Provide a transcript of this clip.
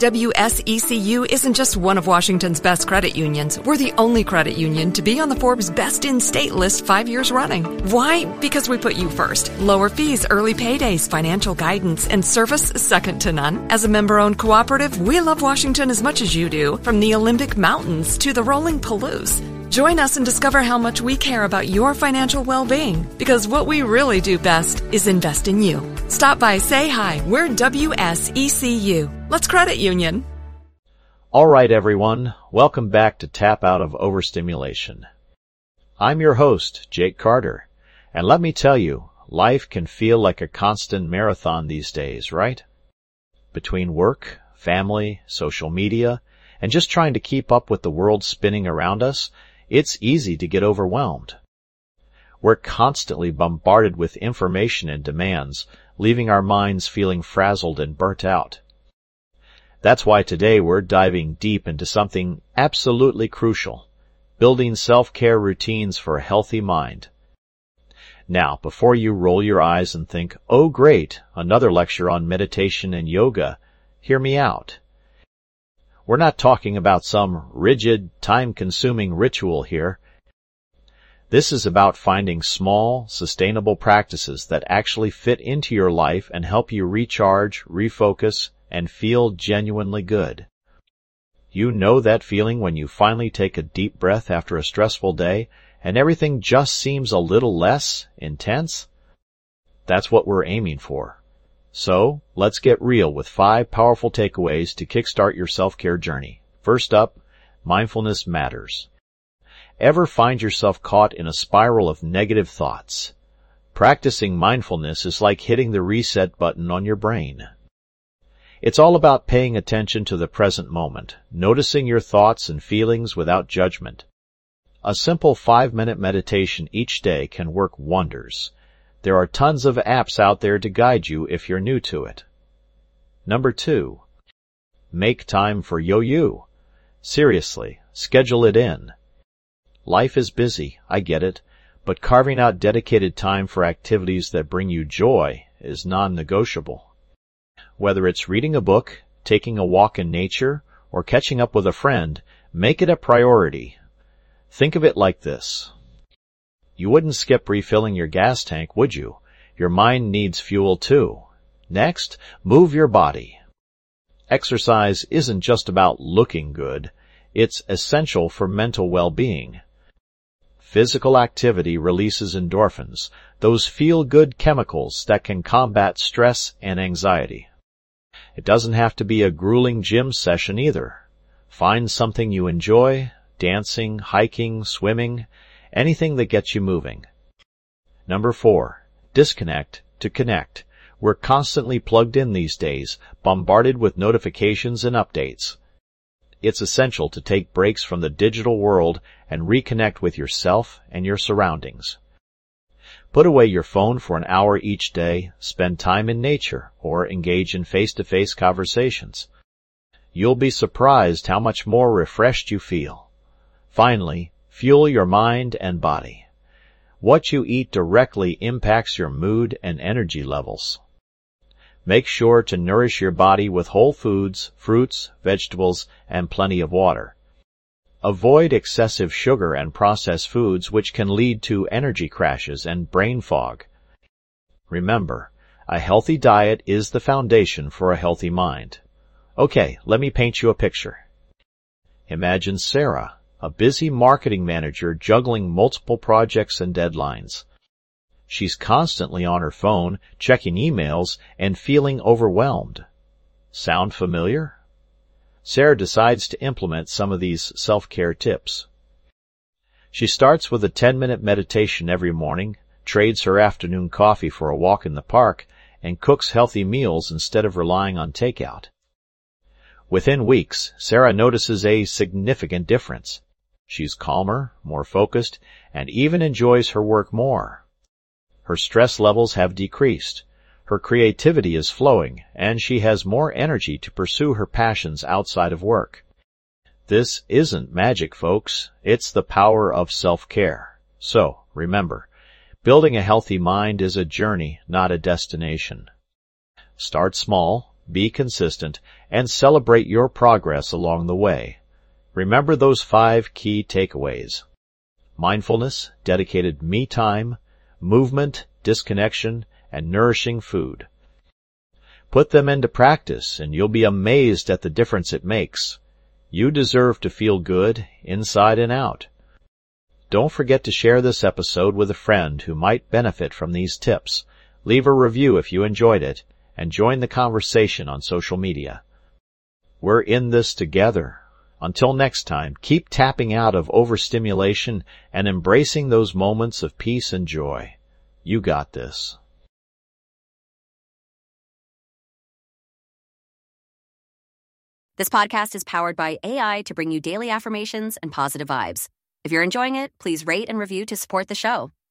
WSECU isn't just one of Washington's best credit unions. We're the only credit union to be on the Forbes Best in State list 5 years running. Why? Because we put you first. Lower fees, early paydays, financial guidance, and service second to none. As a member-owned cooperative, we love Washington as much as you do, from the Olympic Mountains to the rolling Palouse. Join us and discover how much we care about your financial well-being, because what we really do best is invest in you. Stop by, say hi. We're WSECU. Let's credit union. All right, everyone. Welcome back to Tap Out of Overstimulation. I'm your host, Jake Carter, and let me tell you, life can feel like a constant marathon these days, right? Between work, family, social media, and just trying to keep up with the world spinning around us, it's easy to get overwhelmed. We're constantly bombarded with information and demands, leaving our minds feeling frazzled and burnt out. That's why today we're diving deep into something absolutely crucial: building self-care routines for a healthy mind. Now, before you roll your eyes and think, "Oh great, another lecture on meditation and yoga," hear me out. We're not talking about some rigid, time-consuming ritual here. This is about finding small, sustainable practices that actually fit into your life and help you recharge, refocus, and feel genuinely good. You know that feeling when you finally take a deep breath after a stressful day and everything just seems a little less intense? That's what we're aiming for. So, let's get real with 5 powerful takeaways to kickstart your self-care journey. First up, mindfulness matters. Ever find yourself caught in a spiral of negative thoughts? Practicing mindfulness is like hitting the reset button on your brain. It's all about paying attention to the present moment, noticing your thoughts and feelings without judgment. A simple 5-minute meditation each day can work wonders. There are tons of apps out there to guide you if you're new to it. Number 2. Make time for yo-yo. Seriously, schedule it in. Life is busy, I get it, but carving out dedicated time for activities that bring you joy is non-negotiable. Whether it's reading a book, taking a walk in nature, or catching up with a friend, make it a priority. Think of it like this. You wouldn't skip refilling your gas tank, would you? Your mind needs fuel too. Next, move your body. Exercise isn't just about looking good. It's essential for mental well-being. Physical activity releases endorphins, those feel-good chemicals that can combat stress and anxiety. It doesn't have to be a grueling gym session either. Find something you enjoy: dancing, hiking, swimming, anything that gets you moving. Number 4. Disconnect to connect. We're constantly plugged in these days, bombarded with notifications and updates. It's essential to take breaks from the digital world and reconnect with yourself and your surroundings. Put away your phone for an hour each day, spend time in nature, or engage in face-to-face conversations. You'll be surprised how much more refreshed you feel. Finally, fuel your mind and body. What you eat directly impacts your mood and energy levels. Make sure to nourish your body with whole foods, fruits, vegetables, and plenty of water. Avoid excessive sugar and processed foods, which can lead to energy crashes and brain fog. Remember, a healthy diet is the foundation for a healthy mind. Okay, let me paint you a picture. Imagine Sarah, a busy marketing manager juggling multiple projects and deadlines. She's constantly on her phone, checking emails, and feeling overwhelmed. Sound familiar? Sarah decides to implement some of these self-care tips. She starts with a 10-minute meditation every morning, trades her afternoon coffee for a walk in the park, and cooks healthy meals instead of relying on takeout. Within weeks, Sarah notices a significant difference. She's calmer, more focused, and even enjoys her work more. Her stress levels have decreased. Her creativity is flowing, and she has more energy to pursue her passions outside of work. This isn't magic, folks. It's the power of self-care. So, remember, building a healthy mind is a journey, not a destination. Start small, be consistent, and celebrate your progress along the way. Remember those 5 key takeaways: mindfulness, dedicated me time, movement, disconnection, and nourishing food. Put them into practice, and you'll be amazed at the difference it makes. You deserve to feel good, inside and out. Don't forget to share this episode with a friend who might benefit from these tips. Leave a review if you enjoyed it, and join the conversation on social media. We're in this together. Until next time, keep tapping out of overstimulation and embracing those moments of peace and joy. You got this. This podcast is powered by AI to bring you daily affirmations and positive vibes. If you're enjoying it, please rate and review to support the show.